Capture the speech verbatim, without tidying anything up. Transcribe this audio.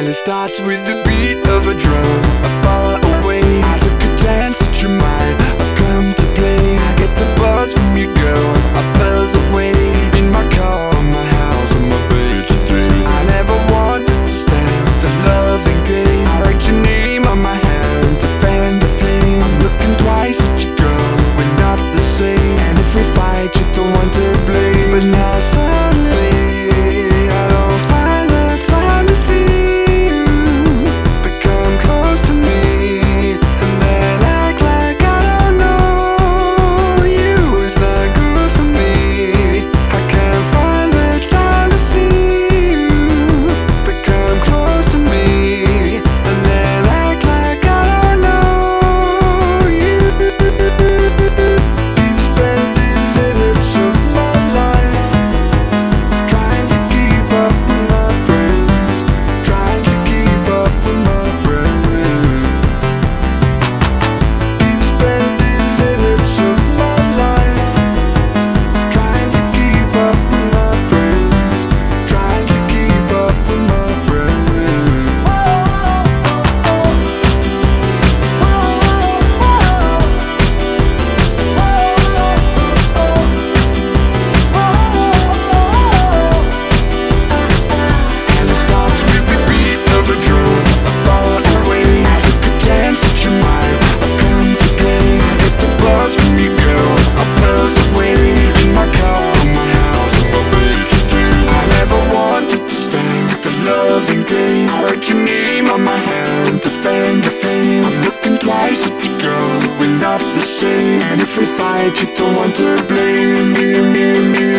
And it starts with the beat of a drum. I fall away, I took a chance at your mind. I've come to play, I get the buzz from your girl. I buzz away, in my car, my house, on my bed today. I never wanted to stand the loving game. I write your name on my hand to fan the flame. I'm looking twice at your girl, we're not the same. And if we fight, you're the one to blame. But now suddenly I don't find the time to see you become close to me, and then act like I don't know you. It's not good for me. I can't find the time to see you become close to me, and then act like I don't know you. Keep spending minutes of my life trying to keep up with my friends, trying to keep up with my friends. Keep spending minutes of my life trying to keep up with my friends, trying to keep up with my friends. And it starts with the beat of a drum. I fall away, I took a chance at your mind. I've come to play, I get the buzz from you, girl. I buzz away, in my car, my house, on my bed today. I never wanted to stand the loving game. I write your name on my hand to fan the flame. I'm looking twice at you, girl, we're not the same. And if we fight, you're the one to blame. Me, me, me.